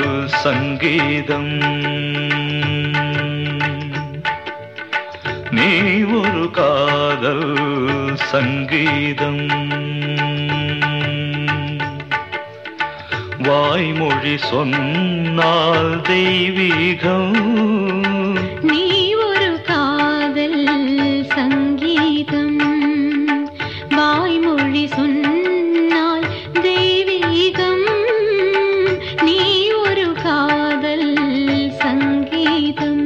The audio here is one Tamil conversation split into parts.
சங்கீதம். நீ ஒரு காதல் சங்கீதம். வாய்மொழி சொன்னால் தெய்வீகம். நீ ஒரு காதல் சங்கீதம். வாய்மொழி சொன்னால் தெய்வீகம். நீ ஒரு காதல் சங்கீதம்.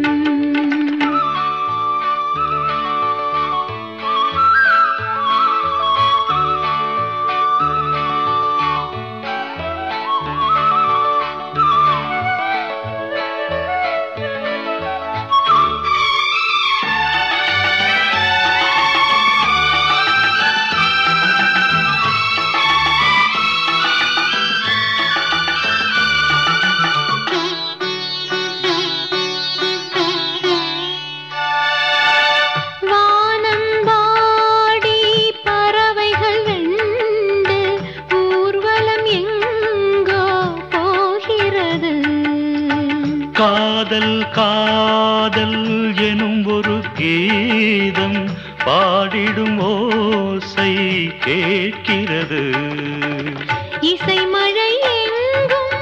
காதல் காதல் எனும் ஒரு கீதம் பாடிடும் ஓசை கேட்கிறது. இசை மழை எங்கும்,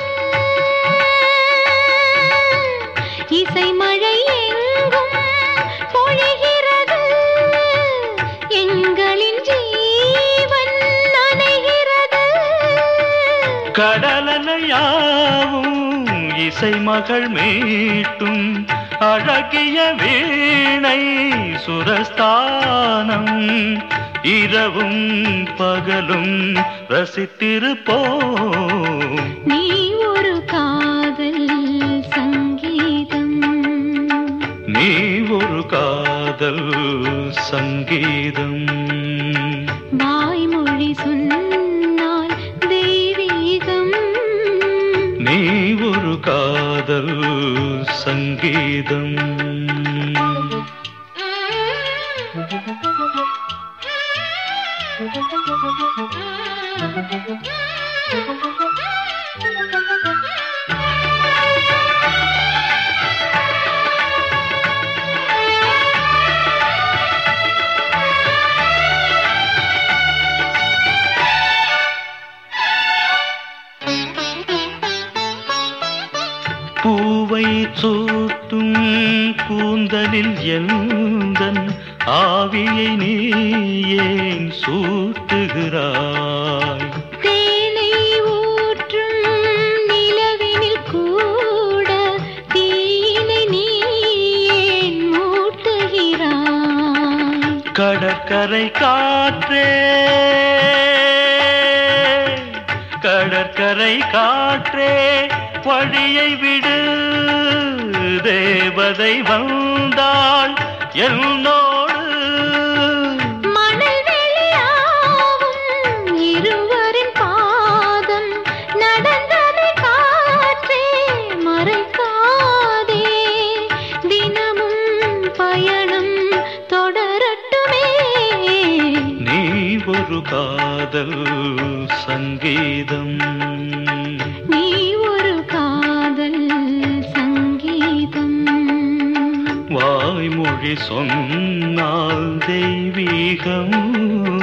இசை மழை எங்கும் பொழிகிறது. எங்களின் ஜீவன் நனைகிறது. கடலலையாவும் இசை மகள் மீட்டும் அழகிய வீணை சுரஸ்தானம். இரவும் பகலும் ரசித்திருப்போம். நீ ஒரு காதல் சங்கீதம். நீ ஒரு காதல் சங்கீதம். வாய்மொழி சொன்னால் தெய்வீகம். நீ ஒரு காதல் சங்கீதம். பூவை சூட்டும் கூந்தலில் எந்தன் ஆவியை நீ ஏன் சூட்டுகிறாய்? தேனை ஊற்றும் நிலவினில் கூட தீனை நீ ஏன் மூட்டுகிறாய்? கடற்கரை காற்றே, கடற்கரை காற்றே வழியை விடு. தேவதை வந்தாள் என்னோடு. மணல் வெளியாகும் இருவரின் பாதம் நடந்ததை காற்றே மறைக்காதே. தினமும் பயணம் தொடரட்டுமே. நீ ஒரு காதல் சங்கீதம். நீ ஒரு காதல் சங்கீதம். வாய்மொழி சொன்னால் தெய்வீகம்.